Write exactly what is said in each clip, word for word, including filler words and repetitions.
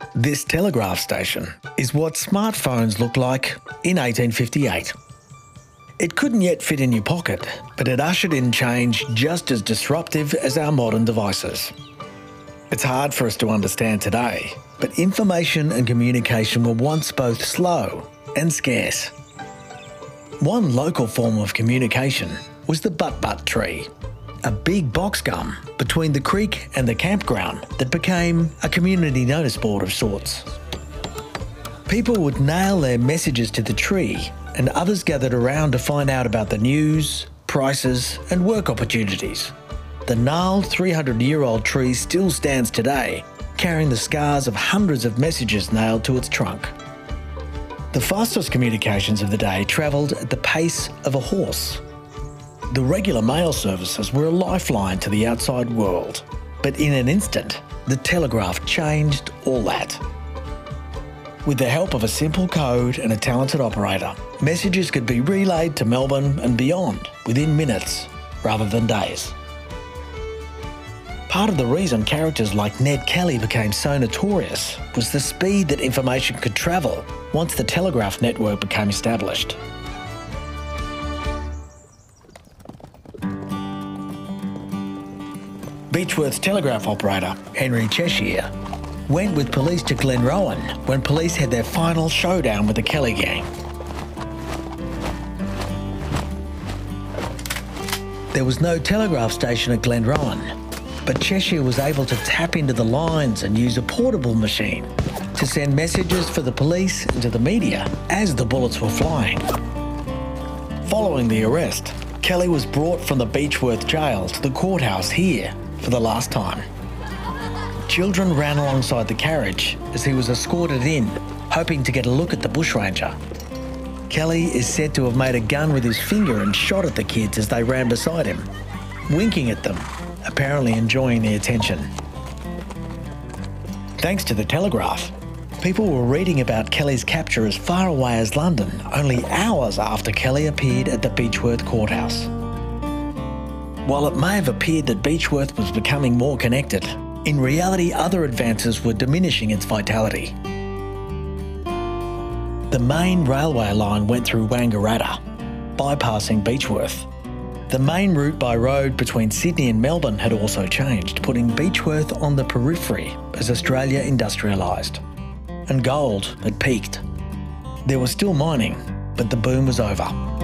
This telegraph station is what smartphones looked like in eighteen fifty-eight. It couldn't yet fit in your pocket, but it ushered in change just as disruptive as our modern devices. It's hard for us to understand today, but information and communication were once both slow and scarce. One local form of communication was the butt-butt tree, a big box gum between the creek and the campground that became a community notice board of sorts. People would nail their messages to the tree, and others gathered around to find out about the news, prices and work opportunities. The gnarled three hundred year old tree still stands today, carrying the scars of hundreds of messages nailed to its trunk. The fastest communications of the day travelled at the pace of a horse. The regular mail services were a lifeline to the outside world, but in an instant, the telegraph changed all that. With the help of a simple code and a talented operator, messages could be relayed to Melbourne and beyond within minutes rather than days. Part of the reason characters like Ned Kelly became so notorious was the speed that information could travel once the telegraph network became established. Beechworth's telegraph operator, Henry Cheshire, went with police to Glenrowan when police had their final showdown with the Kelly gang. There was no telegraph station at Glenrowan, but Cheshire was able to tap into the lines and use a portable machine to send messages for the police and to the media as the bullets were flying. Following the arrest, Kelly was brought from the Beechworth jail to the courthouse here for the last time. Children ran alongside the carriage as he was escorted in, hoping to get a look at the bushranger. Kelly is said to have made a gun with his finger and shot at the kids as they ran beside him, winking at them, apparently enjoying the attention. Thanks to the telegraph, people were reading about Kelly's capture as far away as London, only hours after Kelly appeared at the Beechworth courthouse. While it may have appeared that Beechworth was becoming more connected, in reality other advances were diminishing its vitality. The main railway line went through Wangaratta, bypassing Beechworth. The main route by road between Sydney and Melbourne had also changed, putting Beechworth on the periphery as Australia industrialised. And gold had peaked. There was still mining, but the boom was over.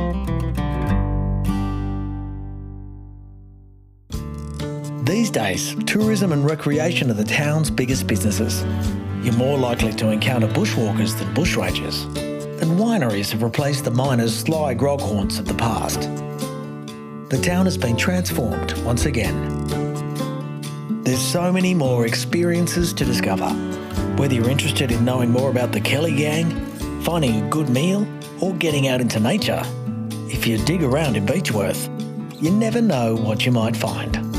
These days, tourism and recreation are the town's biggest businesses. You're more likely to encounter bushwalkers than bushrangers, and wineries have replaced the miners' sly grog haunts of the past. The town has been transformed once again. There's so many more experiences to discover. Whether you're interested in knowing more about the Kelly gang, finding a good meal, or getting out into nature, if you dig around in Beechworth, you never know what you might find.